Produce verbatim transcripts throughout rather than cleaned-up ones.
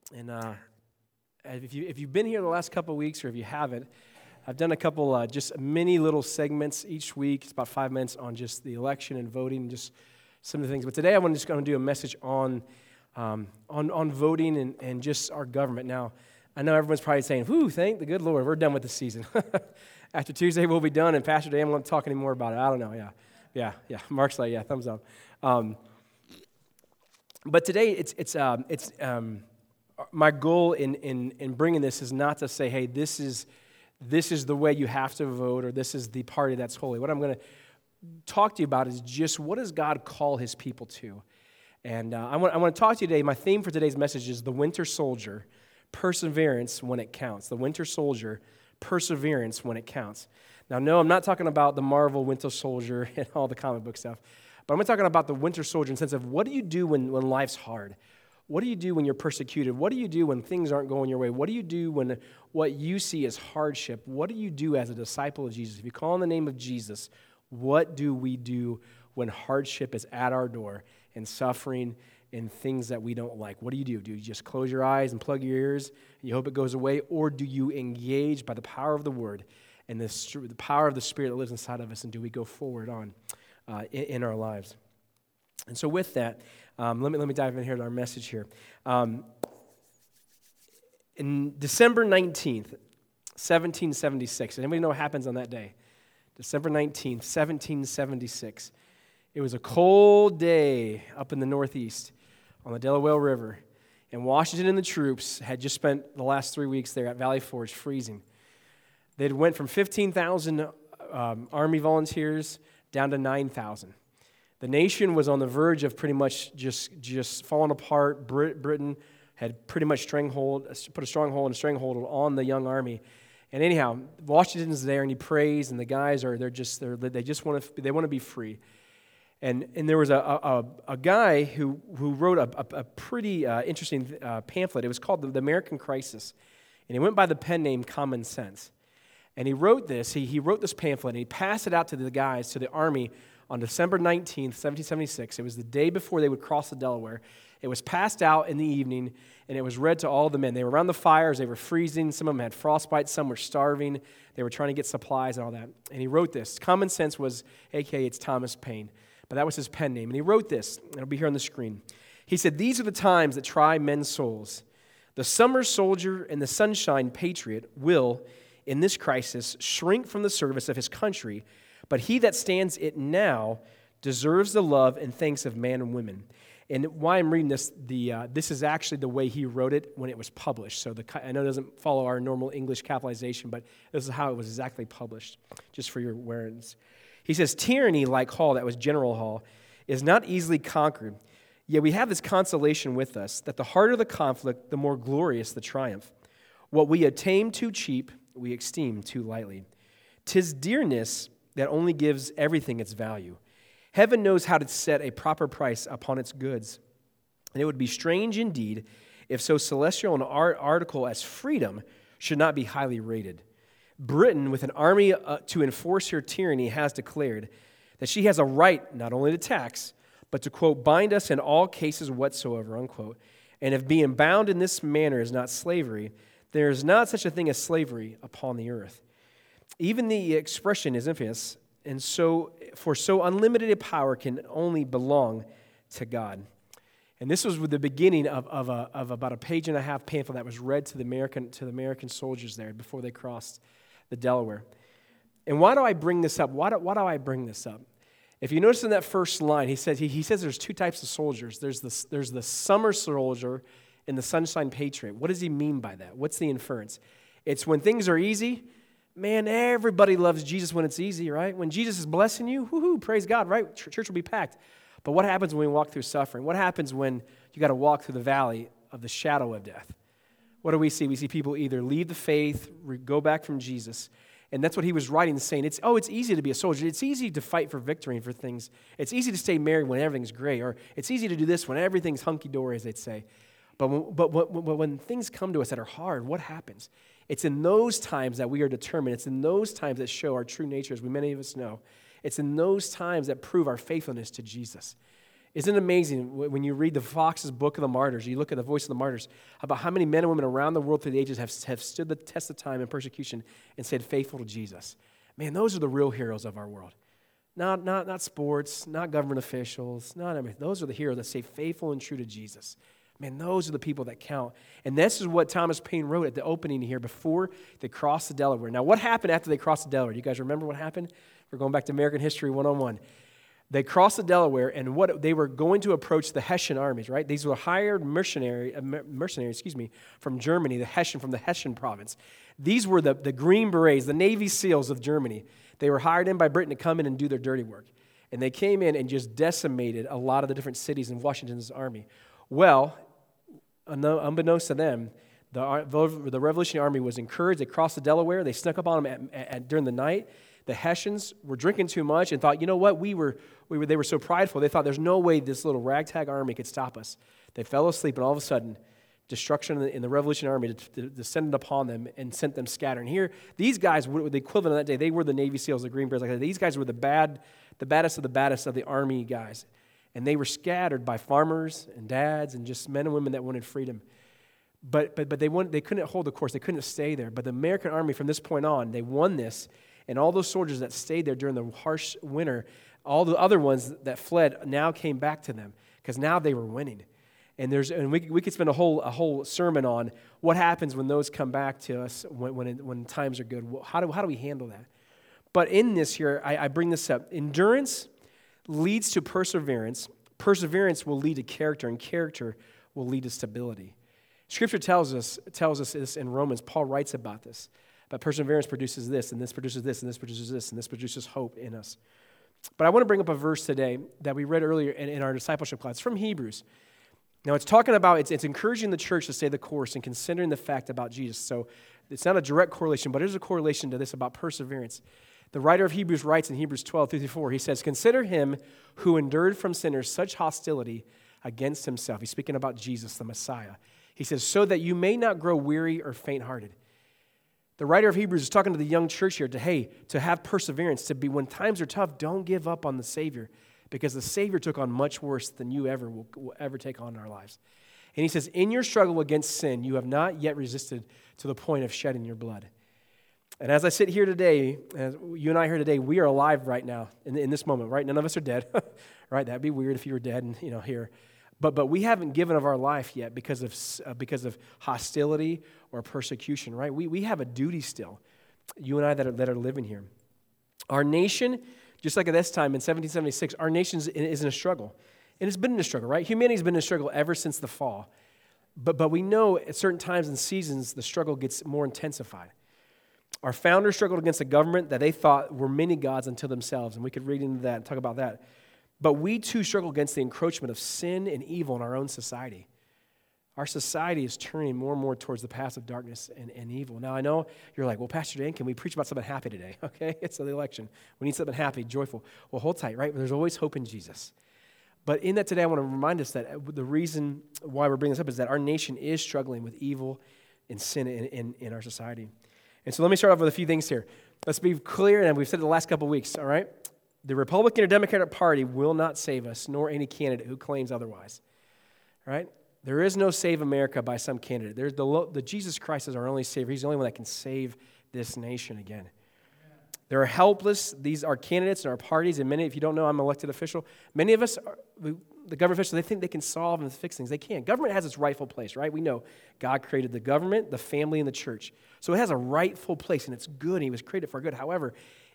And uh, if, you, if you've been here the last couple of weeks, or if you haven't, I've done a couple uh, just mini little segments each week. It's about five minutes on just the election and voting and just some of the things. But today I want to just going to do a message on um, on on voting and, and just our government. Now, I know everyone's probably saying, whew, thank the good Lord, we're done with the season. After Tuesday, we'll be done, and Pastor Dan won't talk anymore about it. I don't know, yeah. Yeah, yeah. Mark's like, yeah, thumbs up. Um, but today, it's it's um, it's um, my goal in, in in bringing this is not to say, hey, this is this is the way you have to vote, or this is the party that's holy. What I'm going to talk to you about is just what does God call His people to? And uh, I want I want to talk to you today. My theme for today's message is the winter soldier, perseverance when it counts. The winter soldier, perseverance when it counts. Now, no, I'm not talking about the Marvel Winter Soldier and all the comic book stuff, but I'm talking about the winter soldier in the sense of what do you do when, when life's hard? What do you do when you're persecuted? What do you do when things aren't going your way? What do you do when what you see as hardship? What do you do as a disciple of Jesus? If you call on the name of Jesus, what do we do when hardship is at our door and suffering and things that we don't like? What do you do? Do you just close your eyes and plug your ears and you hope it goes away? Or do you engage by the power of the Word and the, the power of the Spirit that lives inside of us, and do we go forward on uh, in, in our lives? And so with that, um, let me let me dive in here to our message here. Um, in December nineteenth, seventeen seventy-six, anybody know what happens on that day? December nineteenth, seventeen seventy-six. It was a cold day up in the Northeast on the Delaware River, and Washington and the troops had just spent the last three weeks there at Valley Forge freezing. They'd went from fifteen thousand um, Army volunteers down to nine thousand. The nation was on the verge of pretty much just, just falling apart. Brit- Britain had pretty much stranglehold, put a stronghold and stranglehold on the young army. And anyhow, Washington's there, and he prays, and the guys are they're just they're, they just want to they want to be free. And and there was a a, a guy who who wrote a, a, a pretty uh, interesting uh, pamphlet. It was called the, the American Crisis, and he went by the pen name Common Sense. And he wrote this, he, he wrote this pamphlet, and he passed it out to the guys, to the army, on December nineteenth, seventeen seventy-six. It was the day before they would cross the Delaware. It was passed out in the evening, and it was read to all the men. They were around the fires, they were freezing, some of them had frostbite, some were starving, they were trying to get supplies and all that. And he wrote this. Common Sense was, a k a it's Thomas Paine, but that was his pen name. And he wrote this, and it'll be here on the screen. He said, "These are the times that try men's souls. The summer soldier and the sunshine patriot will, in this crisis, shrink from the service of his country, but he that stands it now deserves the love and thanks of man and women." And why I'm reading this, the uh, this is actually the way he wrote it when it was published. So the I know it doesn't follow our normal English capitalization, but this is how it was exactly published, just for your awareness. He says, "Tyranny, like Hall," that was General Hall, "is not easily conquered. Yet we have this consolation with us, that the harder the conflict, the more glorious the triumph. What we attain too cheap, we esteem too lightly. 'Tis dearness that only gives everything its value. Heaven knows how to set a proper price upon its goods. And it would be strange indeed if so celestial an art article as freedom should not be highly rated. Britain, with an army uh, to enforce her tyranny, has declared that she has a right not only to tax, but to, quote, bind us in all cases whatsoever, unquote. And if being bound in this manner is not slavery, there is not such a thing as slavery upon the earth. Even the expression is infamous, and so for so unlimited a power can only belong to God." And this was with the beginning of, of, a, of about a page and a half pamphlet that was read to the American to the American soldiers there before they crossed the Delaware. And why do I bring this up? Why do, why do I bring this up? If you notice in that first line, he says he, he says there's two types of soldiers. There's the, there's the summer soldier and the sunshine patriot. What does he mean by that? What's the inference? It's when things are easy. Man, everybody loves Jesus when it's easy, right? When Jesus is blessing you, whoo-hoo, praise God, right? Church will be packed. But what happens when we walk through suffering? What happens when you got to walk through the valley of the shadow of death? What do we see? We see people either leave the faith, go back from Jesus. And that's what he was writing, saying, it's oh, it's easy to be a soldier. It's easy to fight for victory and for things. It's easy to stay married when everything's great. Or it's easy to do this when everything's hunky-dory, as they'd say. But when, but, but, but when things come to us that are hard, what happens? It's in those times that we are determined. It's in those times that show our true nature, as we many of us know. It's in those times that prove our faithfulness to Jesus. Isn't it amazing when you read the Fox's Book of the Martyrs, you look at the Voice of the Martyrs, about how many men and women around the world through the ages have, have stood the test of time and persecution and stayed faithful to Jesus? Man, those are the real heroes of our world. Not, not, not sports, not government officials, not everything. Those are the heroes that stay faithful and true to Jesus. Man, those are the people that count. And this is what Thomas Paine wrote at the opening here before they crossed the Delaware. Now, what happened after they crossed the Delaware? Do you guys remember what happened? We're going back to American History one oh one. They crossed the Delaware, and what they were going to approach the Hessian armies, right? These were hired mercenary, uh, mercenaries, excuse me, from Germany, the Hessian, from the Hessian province. These were the, the Green Berets, the Navy SEALs of Germany. They were hired in by Britain to come in and do their dirty work. And they came in and just decimated a lot of the different cities in Washington's army. Well, unbeknownst to them, the, the Revolutionary Army was encouraged. They crossed the Delaware. They snuck up on them at, at, during the night. The Hessians were drinking too much and thought, you know what, we were, we were, they were so prideful, they thought there's no way this little ragtag army could stop us. They fell asleep, and all of a sudden, destruction in the, in the Revolutionary Army descended upon them and sent them scattering. Here, these guys were the equivalent of that day. They were the Navy SEALs, the Green Berets. Like that. These guys were the bad, the baddest of the baddest of the army guys. And they were scattered by farmers and dads and just men and women that wanted freedom. But but but they wanted, they couldn't hold the course. They couldn't stay there. But the American army, from this point on, they won this. And all those soldiers that stayed there during the harsh winter, all the other ones that fled now came back to them because now they were winning. And there's and we we could spend a whole a whole sermon on what happens when those come back to us when when, it, when times are good. How do how do we handle that? But in this here, I, I bring this up. Endurance leads to perseverance. Perseverance will lead to character, and character will lead to stability. Scripture tells us tells us this in Romans. Paul writes about this. But perseverance produces this, and this produces this, and this produces this, and this produces hope in us. But I want to bring up a verse today that we read earlier in, in our discipleship class. It's from Hebrews. Now, it's talking about, it's, it's encouraging the church to stay the course and considering the fact about Jesus. So it's not a direct correlation, but there's a correlation to this about perseverance. The writer of Hebrews writes in Hebrews twelve fifty-four, he says, "Consider him who endured from sinners such hostility against himself." He's speaking about Jesus, the Messiah. He says, "So that you may not grow weary or faint-hearted." The writer of Hebrews is talking to the young church here to, hey, to have perseverance, to be, when times are tough, don't give up on the Savior, because the Savior took on much worse than you ever will, will ever take on in our lives. And he says, in your struggle against sin, you have not yet resisted to the point of shedding your blood. And as I sit here today, as you and I here today, we are alive right now in, in this moment, right? None of us are dead, right? That'd be weird if you were dead and, you know, here. But but we haven't given of our life yet because of uh, because of hostility or persecution, right? We we have a duty still, you and I that are, that are living here. Our nation, just like at this time in seventeen seventy-six, our nation is in a struggle. And it's been in a struggle, right? Humanity's been in a struggle ever since the fall. But but we know at certain times and seasons, the struggle gets more intensified. Our founders struggled against a government that they thought were many gods unto themselves, and we could read into that and talk about that. But we too struggle against the encroachment of sin and evil in our own society. Our society is turning more and more towards the paths of darkness and, and evil. Now, I know you're like, well, Pastor Dan, can we preach about something happy today? Okay, it's the election. We need something happy, joyful. Well, hold tight, right? There's always hope in Jesus. But in that today, I want to remind us that the reason why we're bringing this up is that our nation is struggling with evil and sin in, in, in our society. And so let me start off with a few things here. Let's be clear, and we've said it the last couple of weeks, all right? The Republican or Democratic Party will not save us, nor any candidate who claims otherwise. Right? There is no save America by some candidate. There's the, the Jesus Christ is our only Savior. He's the only one that can save this nation again. There are helpless. These are candidates in our parties, and many, if you don't know, I'm an elected official. Many of us, are, the government officials, they think they can solve and fix things. They can't. Government has its rightful place, right? We know God created the government, the family, and the church. So it has a rightful place, and it's good, and He was created for good. However,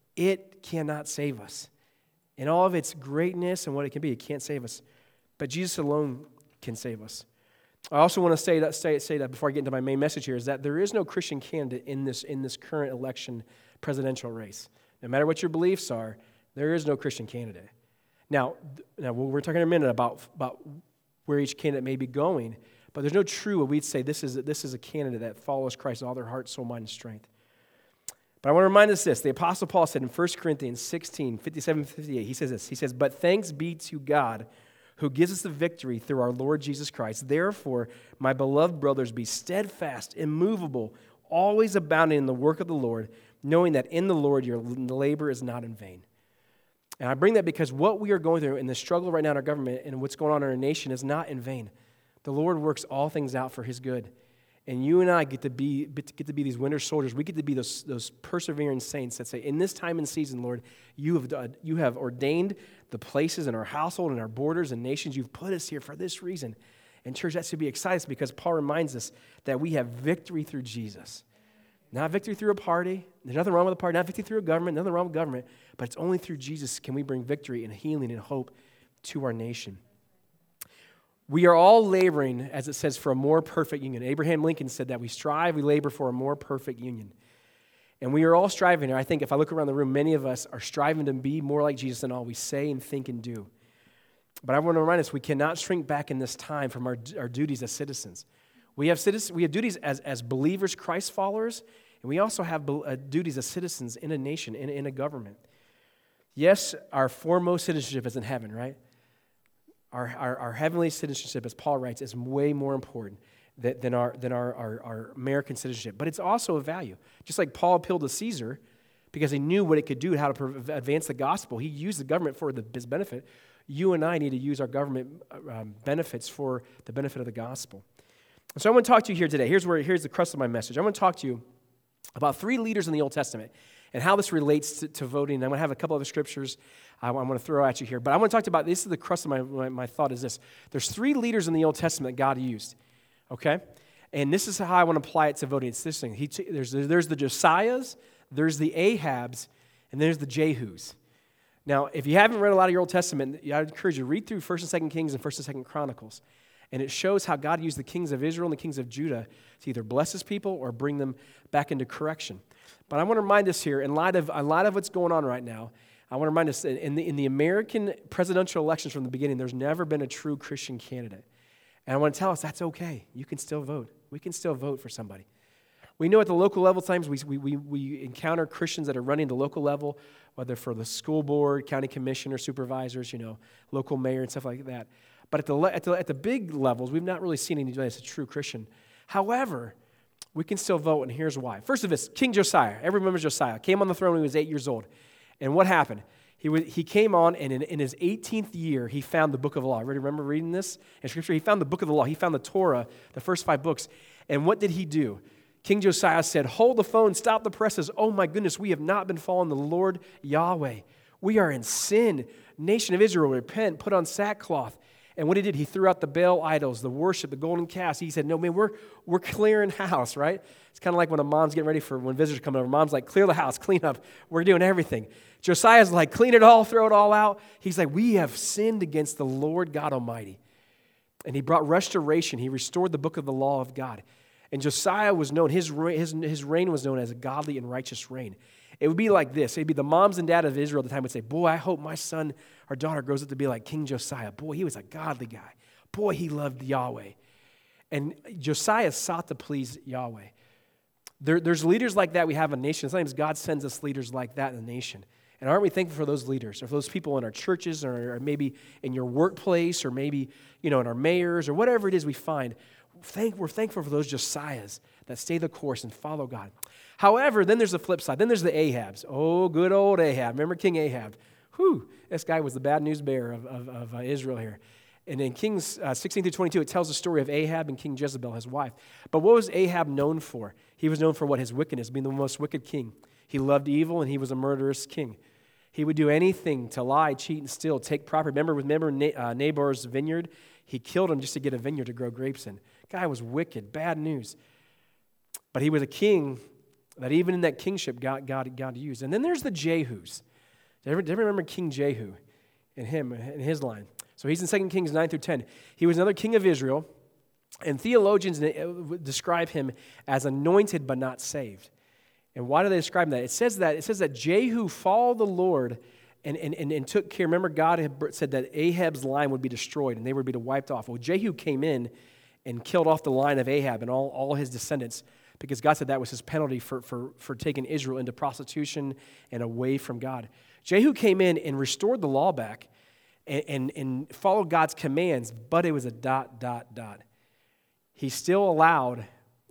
it cannot save us. In all of its greatness and what it can be, it can't save us. But Jesus alone can save us. I also want to say that, say, say that before I get into my main message here, is that there is no Christian candidate in this, in this current election presidential race. No matter what your beliefs are, there is no Christian candidate. Now, now we're talking in a minute about, about where each candidate may be going, but there's no true, what we'd say, this is, this is a candidate that follows Christ with all their heart, soul, mind, and strength. But I want to remind us this. The Apostle Paul said in First Corinthians sixteen, fifty-seven, fifty-eight, he says this. He says, "But thanks be to God who gives us the victory through our Lord Jesus Christ. Therefore, my beloved brothers, be steadfast, immovable, always abounding in the work of the Lord, knowing that in the Lord your labor is not in vain." And I bring that because what we are going through in the struggle right now in our government and what's going on in our nation is not in vain. The Lord works all things out for his good. And you and I get to be get to be these winter soldiers. We get to be those, those persevering saints that say, in this time and season, Lord, you have, you have ordained the places in our household and our borders and nations. You've put us here for this reason. And church, that should be exciting because Paul reminds us that we have victory through Jesus. Not victory through a party. There's nothing wrong with a party. Not victory through a government. Nothing wrong with government. But it's only through Jesus can we bring victory and healing and hope to our nation. We are all laboring, as it says, for a more perfect union. Abraham Lincoln said that we strive, we labor for a more perfect union. And we are all striving. And I think if I look around the room, many of us are striving to be more like Jesus in all we say and think and do. But I want to remind us, we cannot shrink back in this time from our, our duties as citizens. We have citizens, we have duties as, as believers, Christ followers, and we also have uh, duties as citizens in a nation, in, in a government. Yes, our foremost citizenship is in heaven, right? Our, our, our heavenly citizenship, as Paul writes, is way more important than, than, our, than our, our, our American citizenship. But it's also a value. Just like Paul appealed to Caesar because he knew what it could do, how to pre- advance the gospel. He used the government for the, his benefit. You and I need to use our government um, benefits for the benefit of the gospel. So I want to talk to you here today. Here's where here's the crux of my message. I want to talk to you about three leaders in the Old Testament and how this relates to, to voting. I'm going to have a couple other scriptures I, I'm going to throw at you here. But I want to talk about, this is the crux of my, my, my thought is this. There's three leaders in the Old Testament that God used, okay? And this is how I want to apply it to voting. It's this thing. He, there's, there's the Josiahs, there's the Ahabs, and there's the Jehus. Now, if you haven't read a lot of your Old Testament, I would encourage you to read through First and Second Kings and First and Second Chronicles. And it shows how God used the kings of Israel and the kings of Judah to either bless his people or bring them back into correction. But I want to remind us here, in light of, in light of what's going on right now, I want to remind us, in the, in the American presidential elections from the beginning, there's never been a true Christian candidate. And I want to tell us that's okay. You can still vote. We can still vote for somebody. We know at the local level times we, we, we encounter Christians that are running the local level, whether for the school board, county commissioner, supervisors, you know, local mayor and stuff like that. But at the, at the, at the big levels, we've not really seen anybody that's a true Christian. However, we can still vote, and here's why. First of this, King Josiah. Everyone remembers Josiah. Came on the throne when he was eight years old. And what happened? He, was, he came on, and in, in his eighteenth year, he found the book of the law. Everybody remember reading this in Scripture? He found the book of the law. He found the Torah, the first five books. And what did he do? King Josiah said, hold the phone, stop the presses. Oh my goodness, we have not been following the Lord Yahweh. We are in sin. Nation of Israel, repent, put on sackcloth. And what he did, he threw out the Baal idols, the worship, the golden calves. He said, no, man, we're, we're clearing house, right? It's kind of like when a mom's getting ready for when visitors come over. Mom's like, clear the house, clean up. We're doing everything. Josiah's like, clean it all, throw it all out. He's like, we have sinned against the Lord God Almighty. And he brought restoration. He restored the book of the law of God. And Josiah was known, his, his, his reign was known as a godly and righteous reign. It would be like this. It'd be the moms and dad of Israel at the time would say, boy, I hope my son or daughter grows up to be like King Josiah. Boy, he was a godly guy. Boy, he loved Yahweh. And Josiah sought to please Yahweh. There, there's leaders like that we have in a nation. Sometimes God sends us leaders like that in the nation. And aren't we thankful for those leaders, or for those people in our churches, or, or maybe in your workplace, or maybe, you know, in our mayors, or whatever it is we find. Thank, we're thankful for those Josiahs that stay the course and follow God. However, then there's the flip side. Then there's the Ahabs. Oh, good old Ahab. Remember King Ahab? Whew, this guy was the bad news bearer of, of, of uh, Israel here. And in Kings uh, sixteen through twenty-two, it tells the story of Ahab and King Jezebel, his wife. But what was Ahab known for? He was known for what? His wickedness, being the most wicked king. He loved evil, and he was a murderous king. He would do anything to lie, cheat, and steal, take property. Remember, remember uh, Nabor's vineyard? He killed him just to get a vineyard to grow grapes in. Guy was wicked, bad news. But he was a king that even in that kingship, God, God, God used. And then there's the Jehus. Do you ever remember King Jehu and him, and his line? So he's in Second Kings nine through ten. He was another king of Israel, and theologians describe him as anointed but not saved. And why do they describe that? It says that it says that Jehu followed the Lord and, and, and, and took care. Remember, God had said that Ahab's line would be destroyed and they would be wiped off. Well, Jehu came in and killed off the line of Ahab and all, all his descendants, because God said that was his penalty for, for, for taking Israel into prostitution and away from God. Jehu came in and restored the law back and, and, and followed God's commands, but it was a dot, dot, dot. He still allowed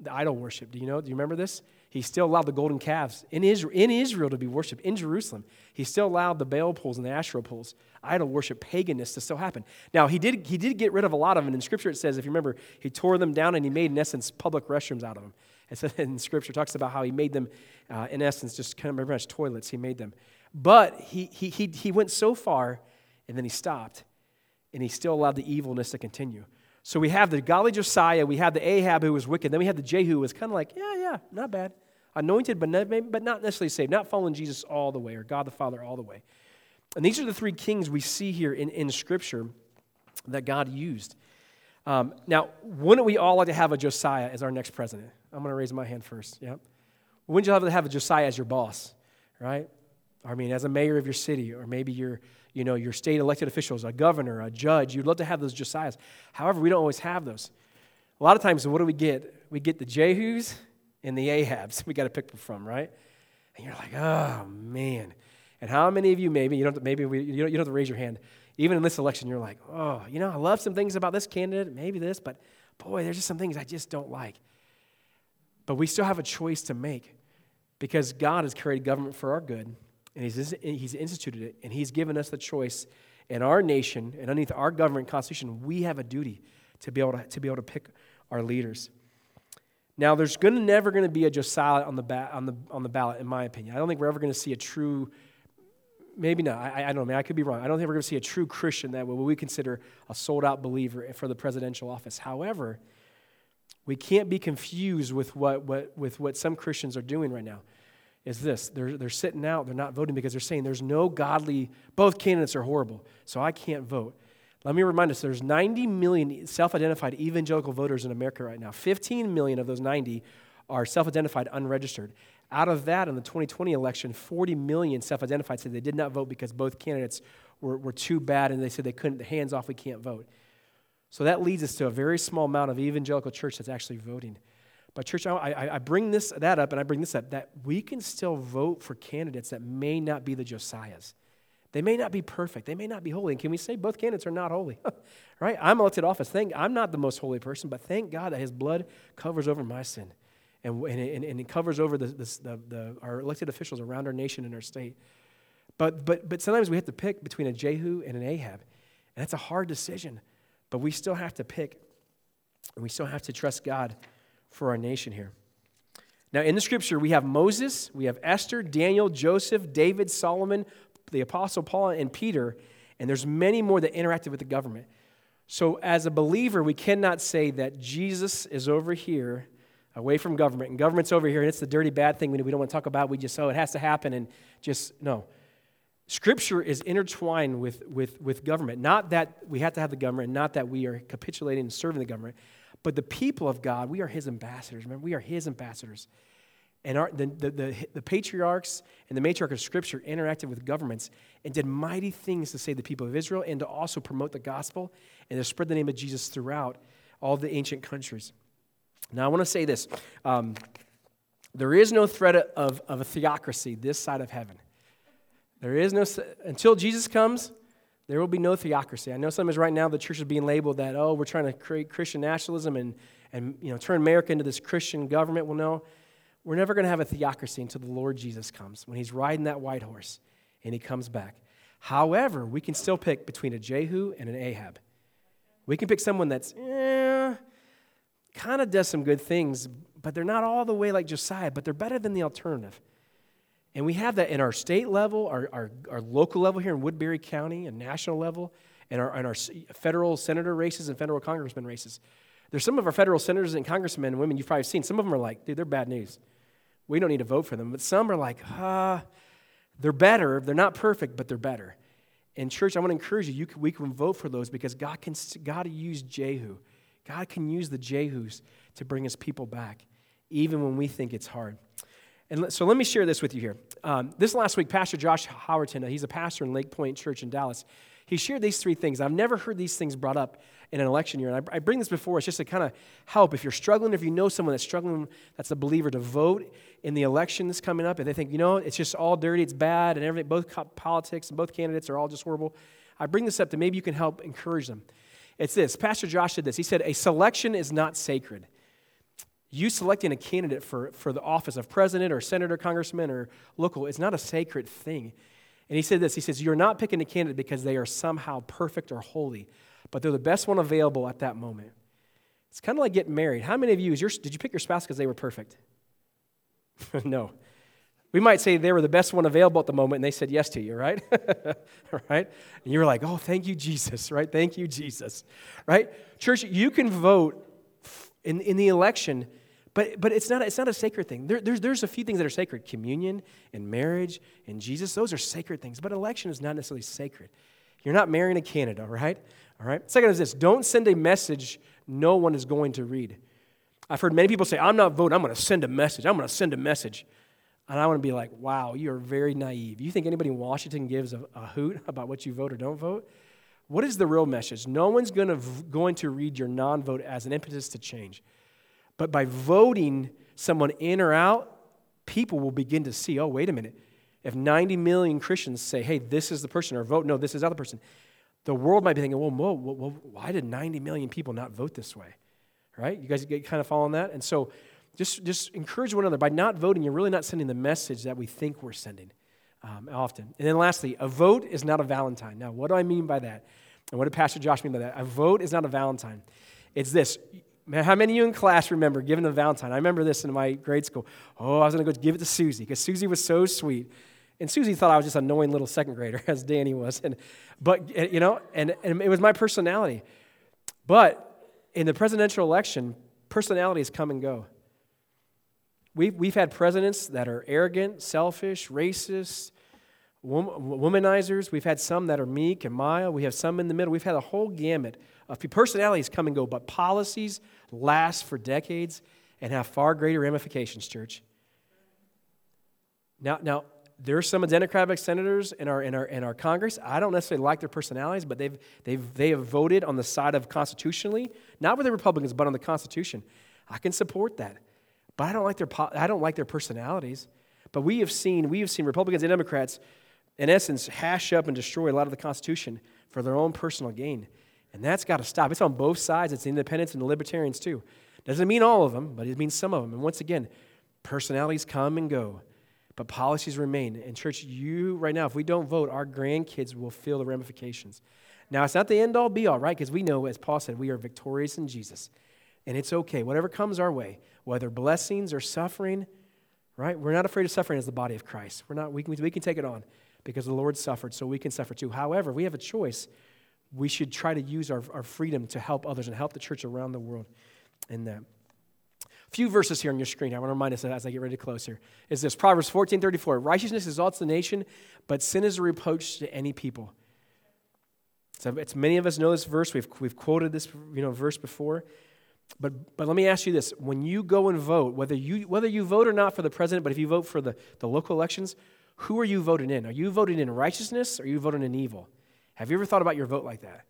the idol worship. Do you know? Do you remember this? He still allowed the golden calves in Israel, in Israel to be worshipped, in Jerusalem. He still allowed the Baal poles and the Asherah poles, idol worship, paganness to still happen. Now, he did he did get rid of a lot of them. In Scripture it says, if you remember, he tore them down and he made, in essence, public restrooms out of them. It says in Scripture, talks about how he made them, uh, in essence, just kind of very much toilets. He made them. But he, he, he, he went so far, and then he stopped, and he still allowed the evilness to continue. So we have the godly Josiah, we have the Ahab who was wicked, then we have the Jehu who was kind of like, yeah, yeah, not bad. Anointed, but not, but not necessarily saved, not following Jesus all the way, or God the Father all the way. And these are the three kings we see here in, in Scripture that God used. Um, now, wouldn't we all like to have a Josiah as our next president? I'm going to raise my hand first, yeah. Wouldn't you love to have a Josiah as your boss, right? I mean, as a mayor of your city, or maybe your, you know, your state elected officials, a governor, a judge. You'd love to have those Josiahs. However, we don't always have those. A lot of times, what do we get? We get the Jehus and the Ahabs. We got to pick from, right? And you're like, oh man. And how many of you, maybe you don't, maybe we, you don't, you don't have to raise your hand. Even in this election, you're like, oh, you know, I love some things about this candidate, maybe this, but boy, there's just some things I just don't like. But we still have a choice to make, because God has created government for our good. And he's, he's instituted it, and he's given us the choice in our nation, and underneath our government constitution, we have a duty to be able to, to be able to pick our leaders. Now, there's gonna, never going to be a Josiah on the, ba- on, the, on the ballot, in my opinion. I don't think we're ever going to see a true, maybe not, I, I don't know, man, I could be wrong. I don't think we're going to see a true Christian that what we consider a sold-out believer for the presidential office. However, we can't be confused with what, what, with what some Christians are doing right now. Is this. They're, they're sitting out. They're not voting because they're saying there's no godly, both candidates are horrible, so I can't vote. Let me remind us, there's ninety million self-identified evangelical voters in America right now. fifteen million of those ninety are self-identified unregistered. Out of that, in the twenty twenty election, forty million self-identified said they did not vote because both candidates were, were too bad, and they said they couldn't, hands off, we can't vote. So that leads us to a very small amount of evangelical church that's actually voting. But church, I, I bring this that up, and I bring this up, that we can still vote for candidates that may not be the Josiahs. They may not be perfect. They may not be holy. And can we say both candidates are not holy? Right? I'm elected office. Thank, I'm not the most holy person, but thank God that his blood covers over my sin. And, and, and it covers over the, the, the, the, our elected officials around our nation and our state. But, but, but sometimes we have to pick between a Jehu and an Ahab. And that's a hard decision. But we still have to pick. And we still have to trust God for our nation here. Now, in the Scripture, we have Moses, we have Esther, Daniel, Joseph, David, Solomon, the Apostle Paul, and Peter, and there's many more that interacted with the government. So as a believer, we cannot say that Jesus is over here, away from government, and government's over here, and it's the dirty, bad thing we don't want to talk about. We just, oh, it has to happen, and just, no. Scripture is intertwined with, with, with government. Not that we have to have the government, not that we are capitulating and serving the government, but the people of God, we are his ambassadors. Remember, we are his ambassadors. And our, the, the, the, the patriarchs and the matriarch of Scripture interacted with governments and did mighty things to save the people of Israel and to also promote the gospel and to spread the name of Jesus throughout all the ancient countries. Now, I want to say this. Um, there is no threat of, of a theocracy this side of heaven. There is no, until Jesus comes, there will be no theocracy. I know sometimes right now the church is being labeled that, oh, we're trying to create Christian nationalism and, and you know, turn America into this Christian government. Well, no, we're never going to have a theocracy until the Lord Jesus comes, when he's riding that white horse and he comes back. However, we can still pick between a Jehu and an Ahab. We can pick someone that's eh, kind of does some good things, but they're not all the way like Josiah, but they're better than the alternative. And we have that in our state level, our, our, our local level here in Woodbury County, and national level, and our, and our federal senator races and federal congressman races. There's some of our federal senators and congressmen and women you've probably seen. Some of them are like, dude, they're bad news. We don't need to vote for them. But some are like, ah, they're better. They're not perfect, but they're better. And church, I want to encourage you, you can, we can vote for those because God can God use Jehu. God can use the Jehus to bring his people back, even when we think it's hard. And so let me share this with you here. Um, this last week, Pastor Josh Howerton, he's a pastor in Lake Point Church in Dallas. He shared these three things. I've never heard these things brought up in an election year. And I, I bring this before us just to kind of help. If you're struggling, if you know someone that's struggling, that's a believer, to vote in the election that's coming up, and they think, you know, it's just all dirty, it's bad, and everything, both politics and both candidates are all just horrible. I bring this up to maybe you can help encourage them. It's this. Pastor Josh said this. He said, a selection is not sacred. You selecting a candidate for, for the office of president or senator, congressman, or local is not a sacred thing. And he said this, he says, you're not picking a candidate because they are somehow perfect or holy, but they're the best one available at that moment. It's kind of like getting married. How many of you, is your, did you pick your spouse because they were perfect? No. We might say they were the best one available at the moment, and they said yes to you, right? Right? And you were like, oh, thank you, Jesus, right? Thank you, Jesus, right? Church, you can vote in, in the election, but but it's not it's not a sacred thing. There, there's there's a few things that are sacred: communion and marriage and Jesus. Those are sacred things. But election is not necessarily sacred. You're not marrying a candidate, all right? All right. Second is this: don't send a message no one is going to read. I've heard many people say, "I'm not voting. I'm going to send a message. I'm going to send a message," and I want to be like, "Wow, you are very naive. You think anybody in Washington gives a, a hoot about what you vote or don't vote?" What is the real message? No one's going to going to read your non-vote as an impetus to change. But by voting someone in or out, people will begin to see, oh, wait a minute. If ninety million Christians say, hey, this is the person, or vote, no, this is the other person, the world might be thinking, well, whoa, whoa, whoa, why did ninety million people not vote this way? Right? You guys get kind of following that? And so just, just encourage one another. By not voting, you're really not sending the message that we think we're sending um, often. And then lastly, a vote is not a Valentine. Now, what do I mean by that? And what did Pastor Josh mean by that? A vote is not a Valentine. It's this. How many of you in class remember giving a Valentine? I remember this in my grade school. Oh, I was going to go give it to Susie because Susie was so sweet. And Susie thought I was just an annoying little second grader, as Danny was. And But, you know, and, and it was my personality. But in the presidential election, personalities come and go. We've, we've had presidents that are arrogant, selfish, racist, womanizers. We've had some that are meek and mild. We have some in the middle. We've had a whole gamut of personalities come and go, but policies last for decades and have far greater ramifications, church. Now, now there are some Democratic senators in our in our in our Congress. I don't necessarily like their personalities, but they've they've they have voted on the side of constitutionally, not with the Republicans, but on the Constitution. I can support that, but I don't like their I don't like their personalities. But we have seen we have seen Republicans and Democrats, in essence, hash up and destroy a lot of the Constitution for their own personal gain. And that's got to stop. It's on both sides. It's the independents and the libertarians too. Doesn't mean all of them, but it means some of them. And once again, personalities come and go, but policies remain. And church, you right now, if we don't vote, our grandkids will feel the ramifications. Now, it's not the end-all, be-all, right? Because we know, as Paul said, we are victorious in Jesus. And it's okay. Whatever comes our way, whether blessings or suffering, right? We're not afraid of suffering as the body of Christ. We're not. We can, we can take it on because the Lord suffered, so we can suffer too. However, we have a choice. We should try to use our, our freedom to help others and help the church around the world in that. A few verses here on your screen. I want to remind us as I get ready to close here. Is this Proverbs fourteen thirty-four. Righteousness exalts the nation, but sin is a reproach to any people. So it's many of us know this verse. We've we've quoted this you know verse before. But but let me ask you this. When you go and vote, whether you whether you vote or not for the president, but if you vote for the, the local elections, who are you voting in? Are you voting in righteousness or are you voting in evil? Have you ever thought about your vote like that?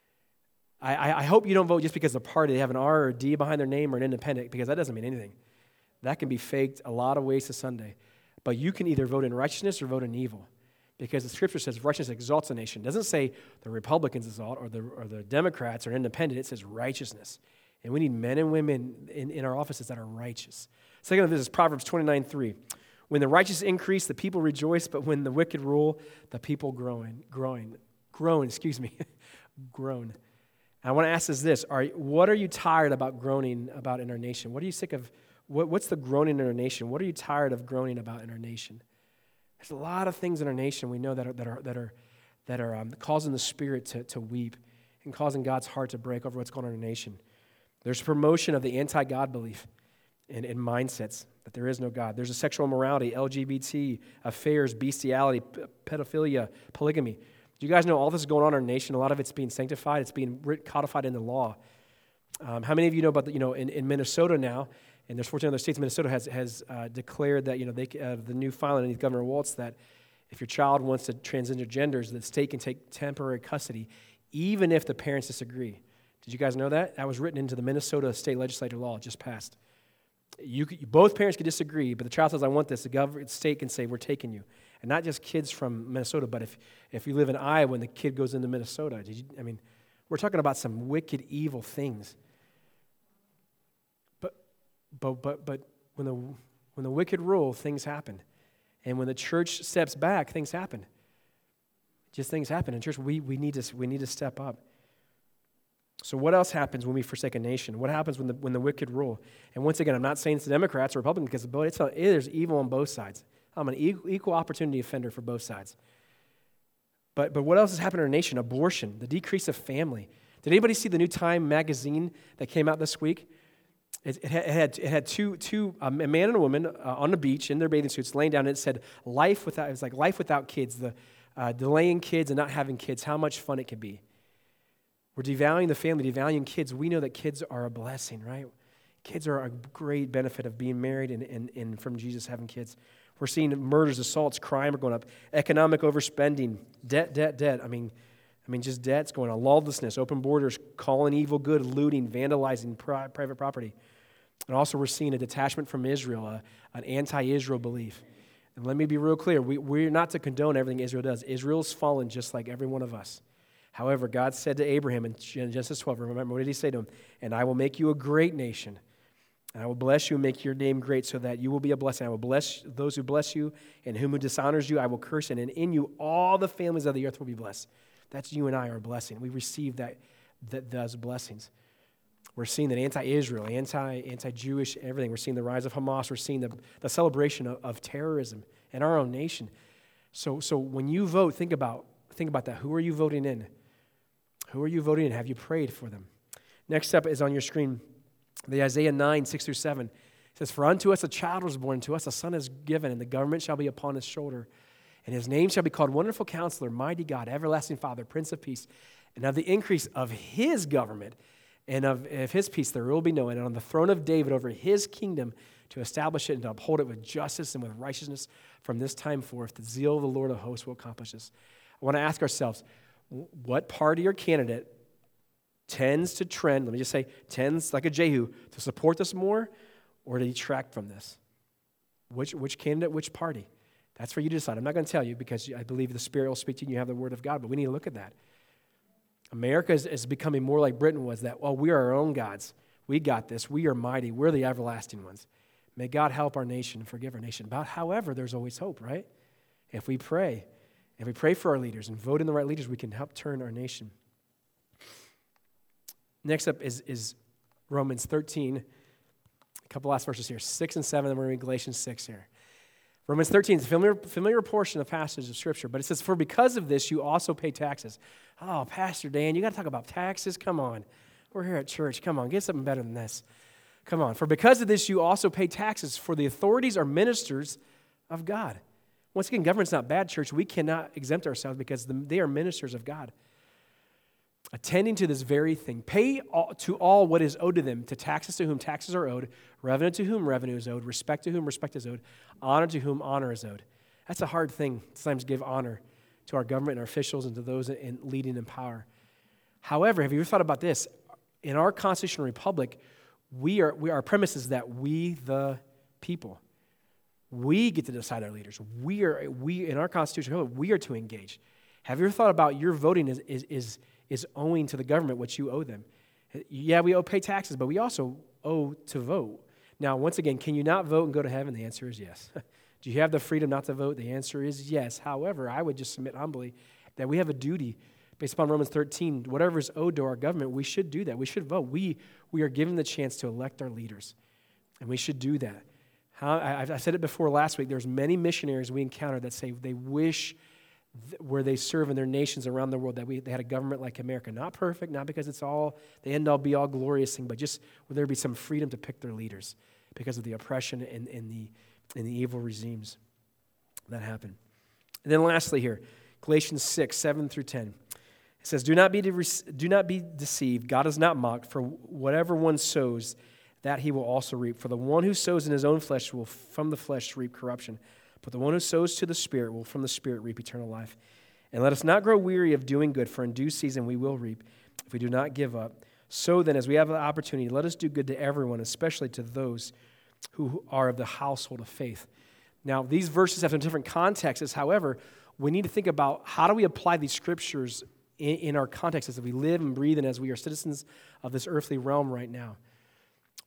I, I hope you don't vote just because the party, they have an R or a D behind their name or an independent, because that doesn't mean anything. That can be faked a lot of ways to Sunday. But you can either vote in righteousness or vote in evil, because the Scripture says righteousness exalts a nation. It doesn't say the Republicans exalt or the, or the Democrats or independent. It says righteousness. And we need men and women in, in our offices that are righteous. Second of this is Proverbs twenty-nine three. When the righteous increase, the people rejoice, but when the wicked rule, the people groan, groan, groan, excuse me, groan. I want to ask us this: Are what are you tired about groaning about in our nation? What are you sick of? What, what's the groaning in our nation? What are you tired of groaning about in our nation? There's a lot of things in our nation we know that are that are that are that are um, causing the spirit to, to weep and causing God's heart to break over what's going on in our nation. There's promotion of the anti-God belief and, and mindsets that there is no God. There's a sexual immorality, L G B T, affairs, bestiality, p- pedophilia, polygamy. Do you guys know all this is going on in our nation? A lot of it's being sanctified. It's being codified in the law. Um, how many of you know about the, you know, in, in Minnesota now, and there's fourteen other states, Minnesota has has uh, declared that, you know, they uh, the new filing underneath Governor Walz that if your child wants to transgender genders, the state can take temporary custody, even if the parents disagree. Did you guys know that? That was written into the Minnesota state legislature law, just passed. You could, both parents could disagree, but the child says, I want this. The government, state can say, we're taking you. And not just kids from Minnesota, but if, if you live in Iowa and the kid goes into Minnesota, did you, I mean, we're talking about some wicked, evil things. But But but but when the when the wicked rule, things happen. And when the church steps back, things happen. Just things happen. In church, we we need to we need to step up. So what else happens when we forsake a nation? What happens when the when the wicked rule? And once again, I'm not saying it's the Democrats or Republicans, because it's, it's, there's evil on both sides. I'm an equal opportunity offender for both sides. But but what else has happened in our nation? Abortion, the decrease of family. Did anybody see the new Time magazine that came out this week? It, it, had, it had it had two two um, a man and a woman uh, on the beach in their bathing suits, laying down, and it said life without. It was like life without kids, the uh, delaying kids and not having kids. How much fun it can be. We're devaluing the family, devaluing kids. We know that kids are a blessing, right? Kids are a great benefit of being married and, and, and from Jesus having kids. We're seeing murders, assaults, crime are going up, economic overspending, debt, debt, debt. I mean, I mean, just debt's going on, lawlessness, open borders, calling evil good, looting, vandalizing pri- private property. And also we're seeing a detachment from Israel, a, an anti-Israel belief. And let me be real clear, we, we're not to condone everything Israel does. Israel's fallen just like every one of us. However, God said to Abraham in Genesis twelve, remember, what did he say to him? And I will make you a great nation. And I will bless you and make your name great so that you will be a blessing. I will bless those who bless you, and whom who dishonors you I will curse, and in you all the families of the earth will be blessed. That's you and I are a blessing. We receive that, that those blessings. We're seeing that anti-Israel, anti, anti-Jewish, everything. We're seeing the rise of Hamas. We're seeing the, the celebration of, of terrorism in our own nation. So, so when you vote, think about, think about that. Who are you voting in? Who are you voting in? Have you prayed for them? Next up is on your screen, the Isaiah nine, six through seven. It says, for unto us a child was born, to us a son is given, and the government shall be upon his shoulder. And his name shall be called Wonderful Counselor, Mighty God, Everlasting Father, Prince of Peace. And of the increase of his government and of, of his peace there will be no end. And on the throne of David over his kingdom to establish it and to uphold it with justice and with righteousness from this time forth. The zeal of the Lord of hosts will accomplish this. I want to ask ourselves, what party or candidate tends to trend, let me just say, tends like a Jehu to support this more or to detract from this? Which, which candidate, which party? That's for you to decide. I'm not going to tell you because I believe the Spirit will speak to you and you have the Word of God, but we need to look at that. America is, is becoming more like Britain was, that, well, we are our own gods. We got this. We are mighty. We're the everlasting ones. May God help our nation and forgive our nation. But however, there's always hope, right? If we pray, if we pray for our leaders and vote in the right leaders, we can help turn our nation. Next up is, is Romans thirteen. A couple last verses here, six and seven, and we're in Galatians six here. Romans thirteen is a familiar, familiar portion of passage of Scripture, but it says, for because of this you also pay taxes. Oh, Pastor Dan, you got to talk about taxes? Come on. We're here at church. Come on, get something better than this. Come on. For because of this you also pay taxes, for the authorities are ministers of God. Once again, government's not bad, church. We cannot exempt ourselves because they are ministers of God. Attending to this very thing. Pay all, to all what is owed to them, to taxes to whom taxes are owed, revenue to whom revenue is owed, respect to whom respect is owed, honor to whom honor is owed. That's a hard thing, sometimes give honor to our government and our officials and to those in leading in power. However, have you ever thought about this? In our constitutional republic, we are, we, our premise is that we, the people, we get to decide our leaders. We are, we in our constitutional republic, we are to engage. Have you ever thought about your voting is, is, is is owing to the government what you owe them? Yeah, we owe pay taxes, but we also owe to vote. Now, once again, can you not vote and go to heaven? The answer is yes. Do you have the freedom not to vote? The answer is yes. However, I would just submit humbly that we have a duty based upon Romans thirteen, whatever is owed to our government, we should do that. We should vote. We, we are given the chance to elect our leaders, and we should do that. How, I, I said it before last week, there's many missionaries we encounter that say they wish where they serve in their nations around the world, that we they had a government like America. Not perfect, not because it's all the end-all, be-all glorious thing, but just where there be some freedom to pick their leaders because of the oppression and, and, the, and the evil regimes that happen. And then lastly here, Galatians six, seven through ten. It says, do not be de- do not be deceived. God is not mocked, for whatever one sows, that he will also reap. For the one who sows in his own flesh will from the flesh reap corruption. But the one who sows to the Spirit will from the Spirit reap eternal life. And let us not grow weary of doing good, for in due season we will reap if we do not give up. So then, as we have the opportunity, let us do good to everyone, especially to those who are of the household of faith. Now, these verses have some different contexts. However, we need to think about how do we apply these scriptures in, in our context as we live and breathe and as we are citizens of this earthly realm right now.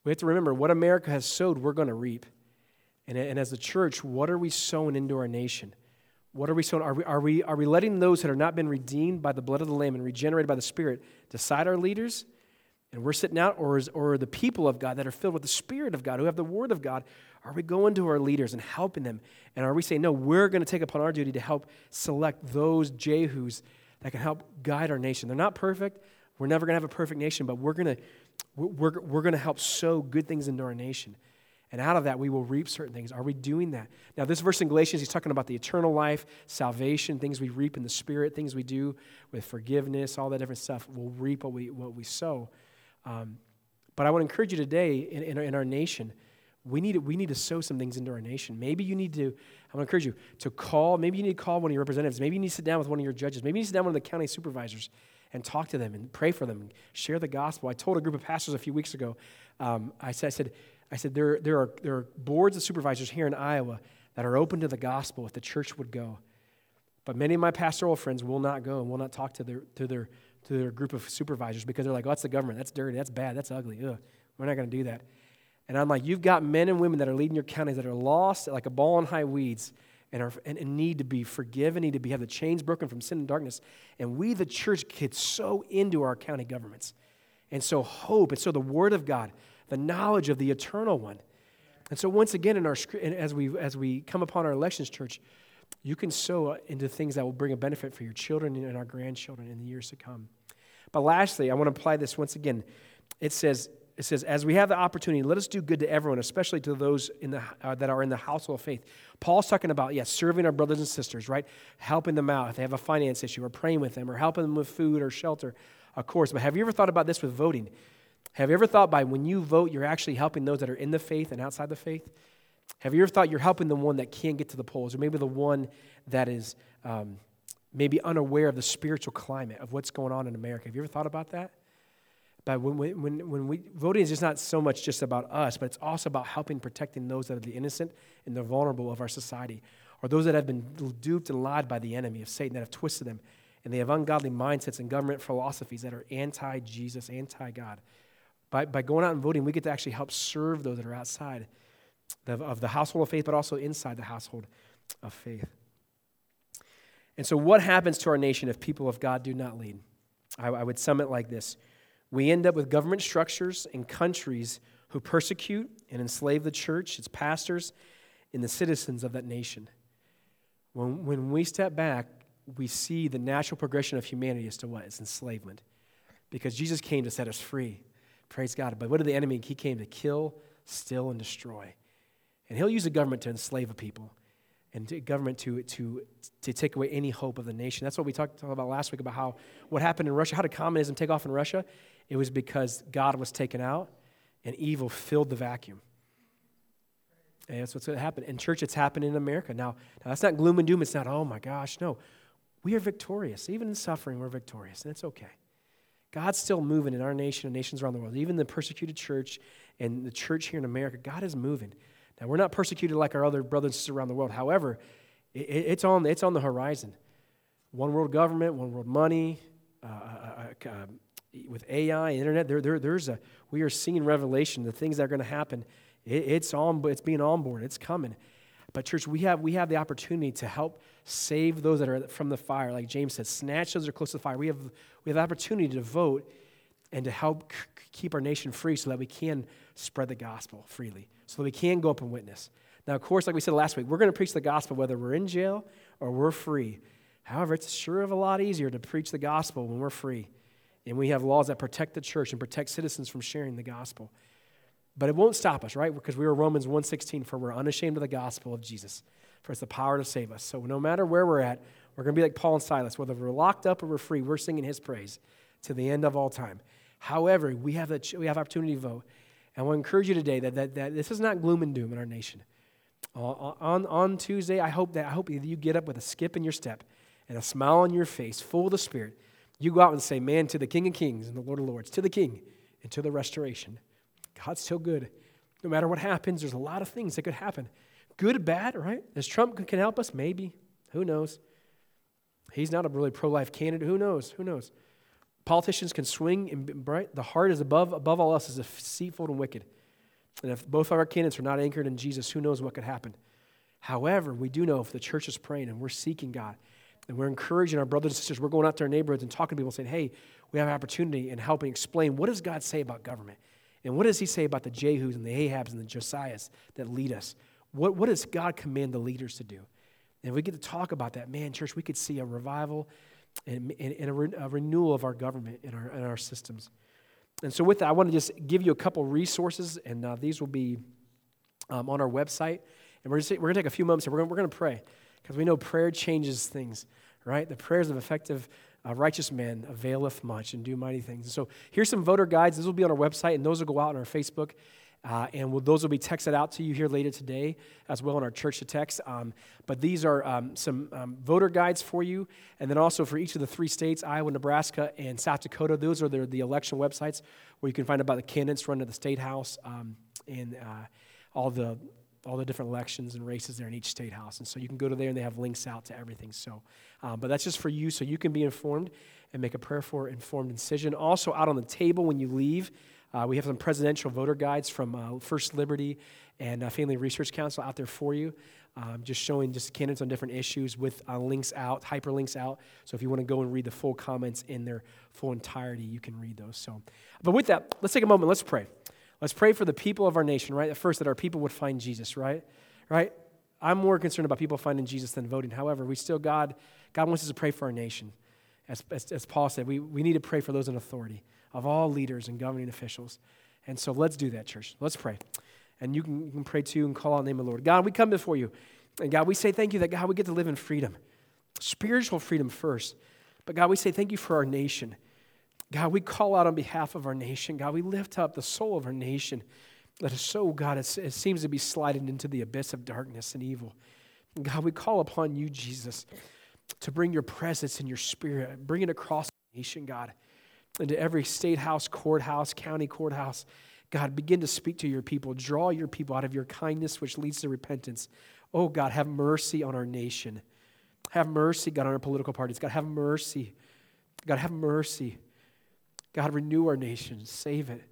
We have to remember what America has sowed, we're going to reap. And, and as a church, what are we sowing into our nation? What are we sowing? Are we, are, we, are we letting those that have not been redeemed by the blood of the Lamb and regenerated by the Spirit decide our leaders? And we're sitting out, or, is, or the people of God that are filled with the Spirit of God, who have the Word of God, are we going to our leaders and helping them? And are we saying, no, we're going to take upon our duty to help select those Jehus that can help guide our nation? They're not perfect. We're never going to have a perfect nation, but we're going to we're, we're going to help sow good things into our nation. And out of that, we will reap certain things. Are we doing that? Now, this verse in Galatians, he's talking about the eternal life, salvation, things we reap in the Spirit, things we do with forgiveness, all that different stuff. We'll reap what we what we sow. Um, but I want to encourage you today in, in, our, in our nation, we need, to, we need to sow some things into our nation. Maybe you need to, I want to encourage you to call, maybe you need to call one of your representatives. Maybe you need to sit down with one of your judges. Maybe you need to sit down with one of the county supervisors and talk to them and pray for them and share the gospel. I told a group of pastors a few weeks ago, um, I said, I said, I said there, there, are, there are boards of supervisors here in Iowa that are open to the gospel if the church would go. But many of my pastoral friends will not go and will not talk to their to their to their group of supervisors because they're like, oh, that's the government. That's dirty. That's bad. That's ugly. Ugh, we're not going to do that. And I'm like, you've got men and women that are leading your counties that are lost like a ball in high weeds and are and, and need to be forgiven, need to be have the chains broken from sin and darkness. And we, the church, get so into our county governments. And so hope, and so the Word of God, the knowledge of the Eternal One. And so once again, in our as we as we come upon our elections, church, you can sow into things that will bring a benefit for your children and our grandchildren in the years to come. But lastly, I want to apply this once again. It says, it says, as we have the opportunity, let us do good to everyone, especially to those in the uh, that are in the household of faith. Paul's talking about, yes, serving our brothers and sisters, right? Helping them out if they have a finance issue, or praying with them, or helping them with food or shelter, of course. But have you ever thought about this with voting? Have you ever thought by when you vote, you're actually helping those that are in the faith and outside the faith? Have you ever thought you're helping the one that can't get to the polls, or maybe the one that is um, maybe unaware of the spiritual climate of what's going on in America? Have you ever thought about that? But when we, when, when we, voting is just not so much just about us, but it's also about helping protecting those that are the innocent and the vulnerable of our society, or those that have been duped and lied by the enemy of Satan, that have twisted them, and they have ungodly mindsets and government philosophies that are anti-Jesus, anti-God. By, by going out and voting, we get to actually help serve those that are outside of the household of faith, but also inside the household of faith. And so what happens to our nation if people of God do not lead? I, I would sum it like this. We end up with government structures and countries who persecute and enslave the church, its pastors, and the citizens of that nation. When, when we step back, we see the natural progression of humanity as to what? It's enslavement. Because Jesus came to set us free. Praise God. But what did the enemy? He came to kill, steal, and destroy. And he'll use the government to enslave a people and to government to, to, to take away any hope of the nation. That's what we talked, talked about last week about how what happened in Russia. How did communism take off in Russia? It was because God was taken out and evil filled the vacuum. And that's what's going to happen. In church, it's happening in America. Now, now, that's not gloom and doom. It's not, oh my gosh, no. We are victorious. Even in suffering, we're victorious, and it's okay. God's still moving in our nation and nations around the world. Even the persecuted church and the church here in America, God is moving. Now, we're not persecuted like our other brothers and sisters around the world. However, it, it's on it's on the horizon. One world government, one world money, uh, uh, uh, with A I, internet. There, there, there's a we are seeing revelation. The things that are going to happen, it, it's on. It's being onboard. It's coming. But church, we have we have the opportunity to help save those that are from the fire. Like James said, snatch those that are close to the fire. We have we have the opportunity to vote and to help c- keep our nation free so that we can spread the gospel freely, so that we can go up and witness. Now, of course, like we said last week, we're going to preach the gospel whether we're in jail or we're free. However, it's sure of a lot easier to preach the gospel when we're free. And we have laws that protect the church and protect citizens from sharing the gospel. But it won't stop us, right? Because we were Romans one sixteen, for we're unashamed of the gospel of Jesus, for it's the power to save us. So no matter where we're at, we're going to be like Paul and Silas. Whether we're locked up or we're free, we're singing his praise to the end of all time. However, we have the we have opportunity to vote. And I want to encourage you today that, that, that this is not gloom and doom in our nation. On, on, on Tuesday, I hope that I hope you get up with a skip in your step and a smile on your face, full of the Spirit. You go out and say, man, to the King of Kings and the Lord of Lords, to the King and to the restoration. God's still good. No matter what happens, there's a lot of things that could happen. Good, bad, right? Does Trump can help us? Maybe. Who knows? He's not a really pro-life candidate. Who knows? Who knows? Politicians can swing, and right? The heart is above above all else is deceitful and wicked. And if both of our candidates are not anchored in Jesus, who knows what could happen. However, we do know if the church is praying and we're seeking God and we're encouraging our brothers and sisters, we're going out to our neighborhoods and talking to people saying, hey, we have an opportunity and helping explain what does God say about government? And what does he say about the Jehus and the Ahabs and the Josiahs that lead us? What, what does God command the leaders to do? And if we get to talk about that, man, church, we could see a revival and, and, and a, re, a renewal of our government and our, and our systems. And so with that, I want to just give you a couple resources, and uh, these will be um, on our website. And we're, just, we're going to take a few moments and we're going we're going to pray, because we know prayer changes things, right? The prayers of effective uh, righteous men availeth much and do mighty things. And so here's some voter guides. This will be on our website, and those will go out on our Facebook. Uh, and we'll, those will be texted out to you here later today as well in our church to text. Um, but these are um, some um, voter guides for you. And then also for each of the three states, Iowa, Nebraska, and South Dakota, those are the, the election websites where you can find out about the candidates running to the state house um, and uh, all the all the different elections and races there in each state house. And so you can go to there and they have links out to everything. So, um, but that's just for you so you can be informed and make a prayerful, informed decision. Also out on the table when you leave, Uh, we have some presidential voter guides from uh, First Liberty and uh, Family Research Council out there for you, um, just showing just candidates on different issues with uh, links out, hyperlinks out. So if you want to go and read the full comments in their full entirety, you can read those. So, but with that, let's take a moment. Let's pray. Let's pray for the people of our nation, right? At first, that our people would find Jesus, right? Right? I'm more concerned about people finding Jesus than voting. However, we still, God, God wants us to pray for our nation. As, as, as Paul said, we, we need to pray for those in authority, of all leaders and governing officials. And so let's do that, church. Let's pray. And you can, you can pray too and call out the name of the Lord. God, we come before you. And God, we say thank you that, God, we get to live in freedom. Spiritual freedom first. But God, we say thank you for our nation. God, we call out on behalf of our nation. God, we lift up the soul of our nation that is so, God, it, it seems to be sliding into the abyss of darkness and evil. And God, we call upon you, Jesus, to bring your presence and your spirit, bring it across the nation, God, into every state house, courthouse, county courthouse. God, begin to speak to your people. Draw your people out of your kindness, which leads to repentance. Oh, God, have mercy on our nation. Have mercy, God, on our political parties. God, have mercy. God, have mercy. God, renew our nation. Save it.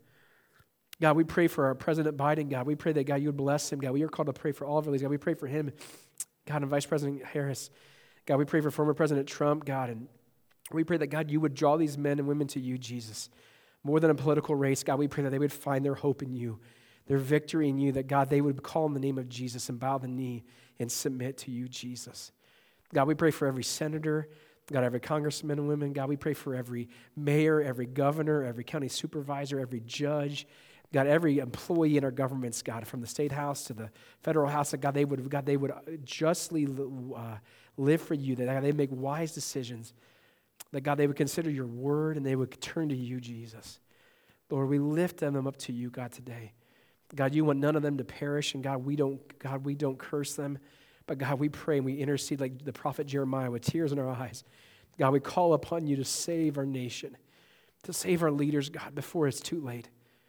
God, we pray for our President Biden, God. We pray that, God, you would bless him. God, we are called to pray for all of our leaders. God, we pray for him, God, and Vice President Harris. God, we pray for former President Trump, God, and we pray that, God, you would draw these men and women to you, Jesus. More than a political race, God, we pray that they would find their hope in you, their victory in you, that, God, they would call on the name of Jesus and bow the knee and submit to you, Jesus. God, we pray for every senator, God, every congressman and women. God, we pray for every mayor, every governor, every county supervisor, every judge, God, every employee in our governments, God, from the state house to the federal house, that God, they would, God, they would justly uh, live for you, that God, they make wise decisions, that God, they would consider your word and they would turn to you, Jesus. Lord, we lift them up to you, God, today. God, you want none of them to perish, and God, we don't, God, we don't curse them, but God, we pray and we intercede like the prophet Jeremiah with tears in our eyes. God, we call upon you to save our nation, to save our leaders, God, before it's too late.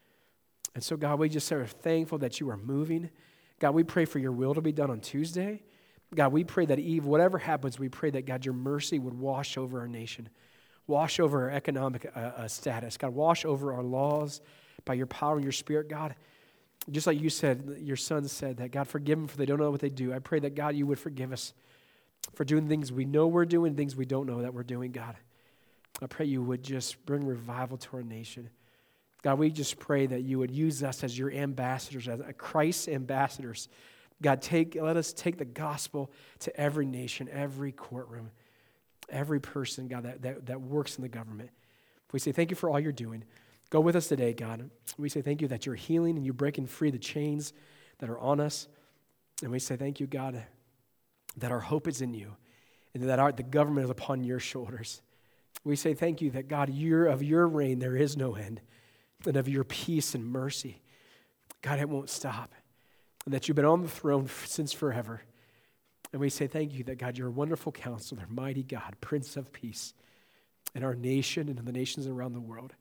And so, God, we just are thankful that you are moving. God, we pray for your will to be done on Tuesday. God, we pray that, Eve, whatever happens, we pray that, God, your mercy would wash over our nation, wash over our economic uh, uh, status. God, wash over our laws by your power and your spirit, God. Just like you said, your son said that, God, forgive them for they don't know what they do. I pray that, God, you would forgive us for doing things we know we're doing, things we don't know that we're doing, God. I pray you would just bring revival to our nation. God, we just pray that you would use us as your ambassadors, as Christ's ambassadors. God, take let us take the gospel to every nation, every courtroom, every person, God, that, that, that works in the government. We say thank you for all you're doing. Go with us today, God. We say thank you that you're healing and you're breaking free the chains that are on us. And we say thank you, God, that our hope is in you and that our, the government is upon your shoulders. We say thank you that, God, you're, of your reign there is no end, and of your peace and mercy, God, it won't stop, and that you've been on the throne since forever. And we say thank you that, God, you're a wonderful counselor, mighty God, Prince of Peace in our nation and in the nations around the world.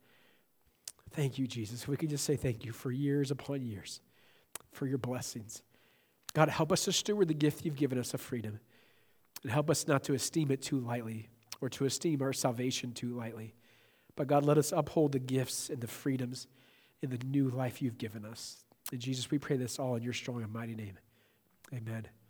Thank you, Jesus. We can just say thank you for years upon years for your blessings. God, help us to steward the gift you've given us of freedom, and help us not to esteem it too lightly or to esteem our salvation too lightly. But God, let us uphold the gifts and the freedoms and the new life you've given us. And Jesus, we pray this all in your strong and mighty name. Amen.